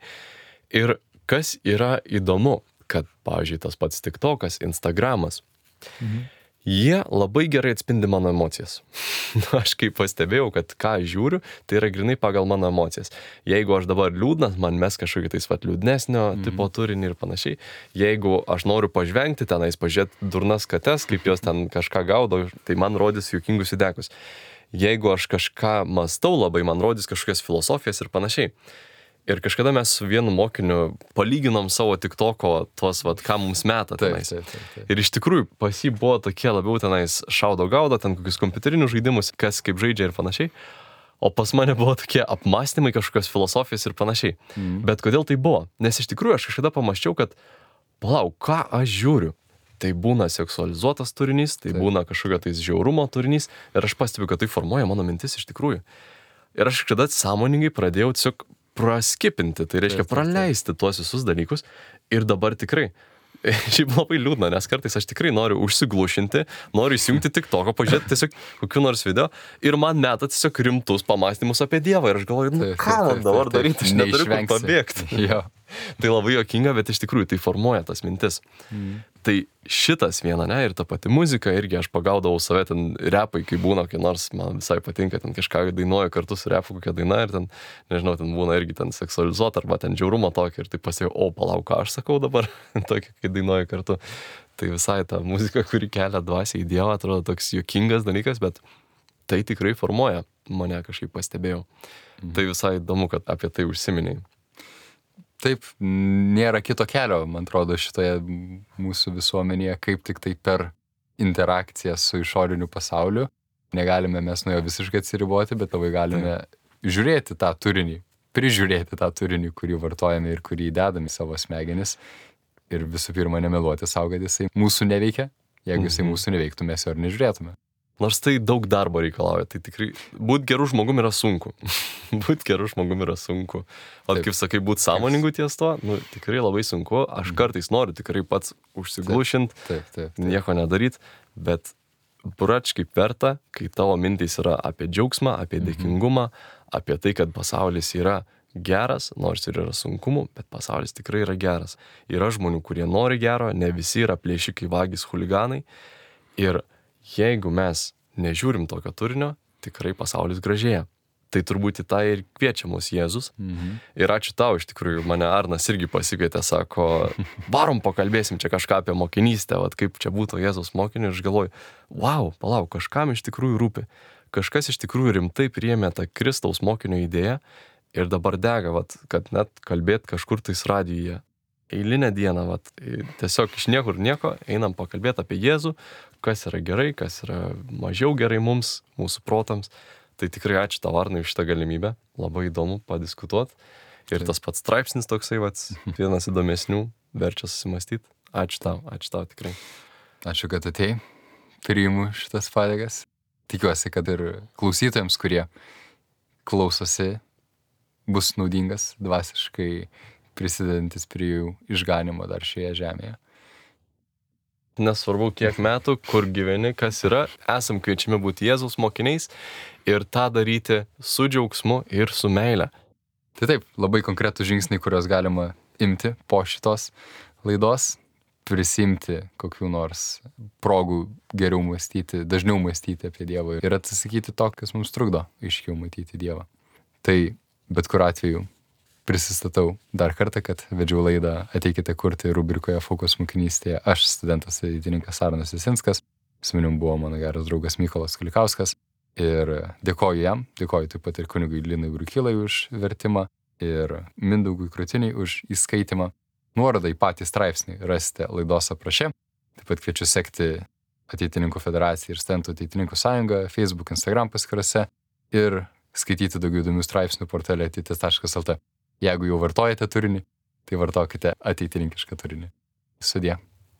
Ir kas yra įdomu, kad, pavyzdžiui, tas pats TikTokas, Instagramas, mhm. jie labai gerai atspindi mano emocijas. Aš kaip pastebėjau, kad ką žiūriu, tai yra grinai pagal mano emocijas. Jeigu aš dabar liūdnas, man mes kažkokį tais vat liūdnesnio mhm. tipo turinį ir panašiai. Jeigu aš noriu pažvengti tenais, pažiūrėti durnas kates, kaip jos ten kažką gaudo, tai man rodys juokingus įdekus. Jeigu aš kažką mąstau labai, man rodys kažkokias filosofijas ir panašiai. Ir kažkada mes su vienu mokiniu palyginom savo TikToko tuos, vat, ką mums meta tenais. Taip, taip, taip. Ir iš tikrųjų pas jį buvo tokie labiau tenais šaudo gaudo, ten kokius kompiuterinius žaidimus, kas kaip žaidžia ir panašiai. O pas mane buvo tokie apmąstymai, kažkokios filosofijos ir panašiai. Mm. Bet kodėl tai buvo? Nes iš tikrųjų aš kažkada pamaščiau, kad palauk, ką aš žiūriu? Tai būna seksualizuotas turinys, tai taip. Būna kažkokio tais žiaurumo turinys. Ir aš pastebiu, kad tai formuoja mano mintis iš tikrųjų. Ir aš kažkada sąmoningai pradėjau tiesiog praskipinti, tai reiškia praleisti tuos visus dalykus ir dabar tikrai. Šiaip labai liūdna, nes kartais aš tikrai noriu užsiglušinti, noriu įsijungti TikToką, pažiūrėti tiesiog kokiu nors video ir man meta tiesiog rimtus pamastymus apie Dievą ir aš galvoju, nu taip, ką man dabar daryti, aš neturiu kur pabėgti. Jo. Tai labai juokinga, bet iš tikrųjų tai formuoja tas mintis. Mm. Tai šitas viena, ne, ir ta pati muzika, irgi aš pagaudavau save ten repai, kai būna, kai nors man visai patinka, ten kažką dainuoju kartu su repu kokia daina ir ten, nežinau, ten būna irgi ten seksualizuota arba ten žiaurumo tokio ir tai pasėjau, o palauk, ką aš sakau dabar, tokį, kai dainuoju kartu. Tai visai ta muzika, kuri kelia dvasią į Dievą, atrodo toks juokingas dalykas, bet tai tikrai formuoja, mane kažkaip pastebėjau. Mhm. Tai visai įdomu, kad apie tai užsiminėjai. Taip, nėra kito kelio, man atrodo, šitoje mūsų visuomenėje, kaip tik tai per interakciją su išoriniu pasauliu. Negalime mes nuo jo visiškai atsiriboti, bet labai galime Taip. Žiūrėti tą turinį, prižiūrėti tą turinį, kurį vartojame ir kurį įdedame į savo smegenis. Ir visų pirma, nemeluoti sau, kad jisai mūsų neveikia. Jeigu jisai mūsų neveiktų, mes jo ir nežiūrėtume. Nors tai daug darbo reikalauja, tai tikrai būt gerų žmogum yra sunku. Būt gerų žmogum yra sunku. O kaip sakai, būt sąmoningu ties to, nu, tikrai labai sunku. Aš kartais noriu tikrai pats užsiglušint, taip, taip, taip. nieko nedaryt, bet brač kaip verta, kai tavo mintys yra apie džiaugsmą, apie dėkingumą, apie tai, kad pasaulis yra geras, nors ir yra sunkumų, bet pasaulis tikrai yra geras. Yra žmonių, kurie nori gero, ne visi yra plėšikai, vagys, chuliganai. Ir jeigu mes nežiūrim tokio turinio, tikrai pasaulis gražėja. Tai turbūt į tą ir kviečia mus Jėzus. Mhm. Ir ačiū tau, iš tikrųjų, mane Arnas irgi pasikvietė, sako, varom pakalbėsim čia kažką apie mokinystę, vat, kaip čia būtų Jėzus mokiniu. Ir aš galvoju, wow, palauk, kažkam iš tikrųjų rūpi. Kažkas iš tikrųjų rimtai priėmė tą Kristaus mokinio idėją ir dabar dega, vat, kad net kalbėt kažkur tais radijuje. Eilinę dieną, vat, tiesiog iš niekur nieko einam pakalbėti apie Jėzų, kas yra gerai, kas yra mažiau gerai mums, mūsų protams. Tai tikrai ačiū tau, Arnai, už šitą galimybę. Labai įdomu padiskutuoti. Ir tas pats straipsnis toksai, vat, vienas įdomesnių, verčia susimastyti. Ačiū tau, ačiū tau tikrai. Ačiū, kad atėjai. Priimu šitas pareigas. Tikiuosi, kad ir klausytojams, kurie klausosi, bus naudingas dvasiškai prisidedantis prie jų išganimo dar šioje žemėje. Nesvarbu, kiek metų, kur gyveni, kas yra, esam kviečiami būti Jėzaus mokiniais ir tą daryti su džiaugsmu ir su meile. Tai taip, labai konkretų žingsniai, kuriuos galima imti po šitos laidos, prisimti kokių nors progų geriau mąstyti, dažniau mąstyti apie Dievą ir atsisakyti to, kas mums trukdo aiškiau matyti Dievą. Tai bet kur atveju prisistatau dar kartą, kad vedžiau laidą Ateikite kurti rubrikoje Fokus mokinystėje. Aš studentas ateitininkas Arnas Jasinskas, su manim buvo mano geras draugas Mykolas Kulikauskas ir dėkoju jam, dėkoju taip pat ir kunigui Linui Brukilai už vertimą ir Mindaugui Krutiniui už įskaitimą. Nuorodą į patį straipsnį rasite laidos apraše. Taip pat kviečiu sekti Ateitininkų federaciją ir Studentų Ateitininkų sąjungą Facebook, Instagram paskyrose ir skaityti daugiau įdomių straipsnių portale ateitis taškas lt. Jeigu jau vartojate turinį, tai vartokite ateitininkišką turinį. Sudie.